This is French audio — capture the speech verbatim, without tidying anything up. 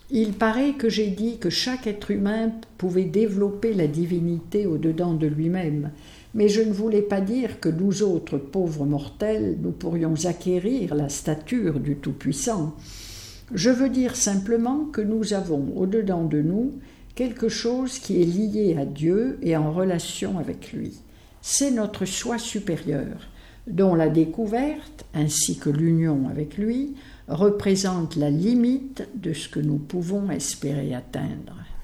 Il paraît que j'ai dit que chaque être humain pouvait développer la divinité au-dedans de lui-même, mais je ne voulais pas dire que nous autres pauvres mortels, nous pourrions acquérir la stature du Tout-Puissant. Je veux dire simplement que nous avons au-dedans de nous quelque chose qui est lié à Dieu et en relation avec lui. C'est notre soi supérieur, dont la découverte, ainsi que l'union avec lui, représente la limite de ce que nous pouvons espérer atteindre.